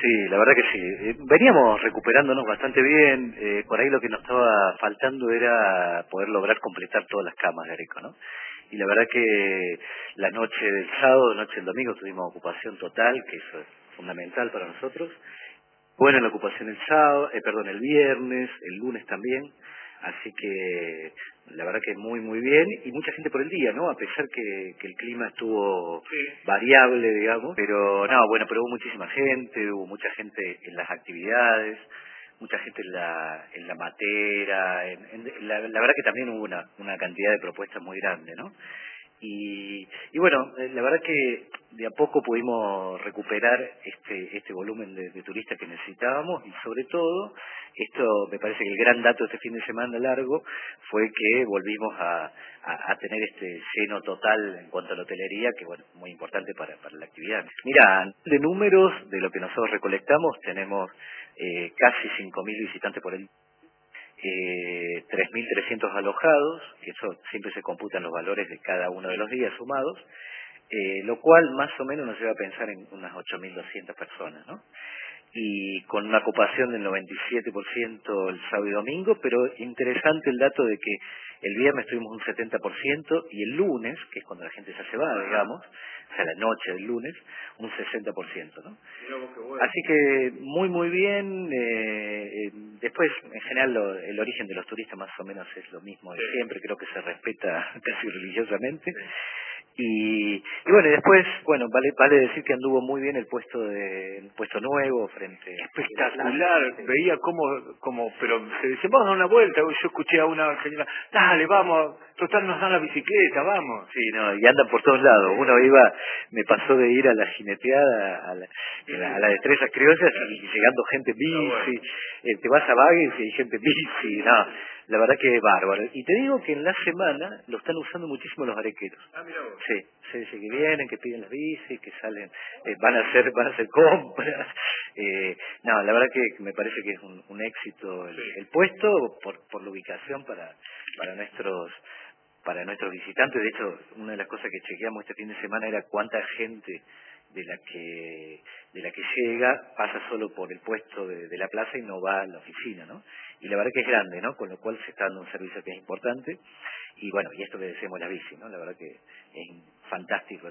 Sí, la verdad que sí. Veníamos recuperándonos bastante bien. Por ahí lo que nos estaba faltando era poder lograr completar todas las camas de Areco, ¿no? Y la verdad que la noche del sábado, noche del domingo tuvimos ocupación total, que eso es fundamental para nosotros. Bueno, la ocupación el sábado, perdón, el viernes, el lunes también, así que la verdad que muy muy bien y mucha gente por el día, ¿no? A pesar que el clima estuvo variable, digamos, pero no, bueno, pero hubo muchísima gente, hubo mucha gente en las actividades, mucha gente en la matera, la verdad que también hubo una cantidad de propuestas muy grande, ¿no? Y bueno, la verdad que de a poco pudimos recuperar este volumen de turistas que necesitábamos y sobre todo, esto me parece que el gran dato de este fin de semana largo fue que volvimos a tener este lleno total en cuanto a la hotelería, que bueno, muy importante para la actividad. Mira, de números de lo que nosotros recolectamos, tenemos casi 5.000 visitantes por el 3.300 alojados, que eso siempre se computan los valores de cada uno de los días sumados, lo cual más o menos nos lleva a pensar en unas 8.200 personas, ¿no? Y con una ocupación del 97% el sábado y domingo, pero interesante el dato de que el viernes tuvimos un 70% y el lunes, que es cuando la gente ya se va, digamos, o sea, la noche del lunes, un 60%, ¿no? Así que muy muy bien. Después, en general, el origen de los turistas más o menos es lo mismo de siempre, creo que se respeta casi religiosamente. Y bueno, y después, bueno, vale decir que anduvo muy bien el puesto nuevo frente Espectacular, veía pero se decía, vamos a dar una vuelta, yo escuché a una señora, dale, vamos, total nos dan la bicicleta, vamos. Sí, no, y andan por todos lados. Uno me pasó de ir a la jineteada, a la de Estrellas Criollas y llegando gente en bici, te vas a Bagues y hay gente en bici, no, la verdad que es bárbaro. Y te digo que en la semana lo están usando muchísimo los arequeros. Sí, sí, que vienen, que piden las bicis, que salen, van a hacer compras. No, la verdad que me parece que es un éxito el puesto por la ubicación para nuestros visitantes. De hecho, una de las cosas que chequeamos este fin de semana era cuánta gente de la que llega pasa solo por el puesto de la plaza y no va a la oficina, ¿no? Y la verdad que es grande, ¿no? Con lo cual se está dando un servicio que es importante. Y bueno, y esto que decimos la bici, ¿no? La verdad que es fantástico.